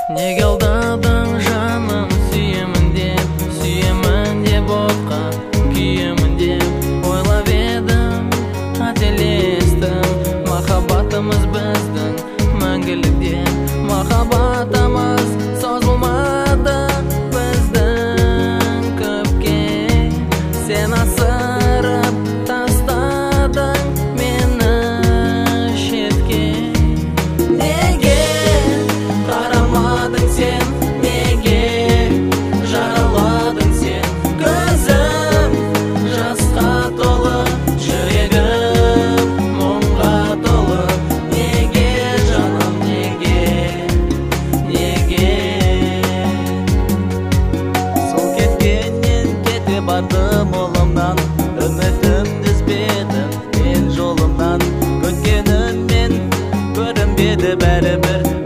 Неге алдадың жаным, сүйемін деп отқа күйемін деп ойлап едім, қателестім. Махаббатымыз біздің мәңгілік деп, махаббатымыз созылмады біздің көпке. Сен асырып тастадың мені шетке. Неге қарамадың сен, неге жараладың сен? Көзім жасқа толы, жүрегім мұңға толы. Неге жаным, неге? Сол кеткеннен кете бардым олымнан, үмітімді үзбедім мен жолымнан. Көткеніммен көрінбеді бәрібір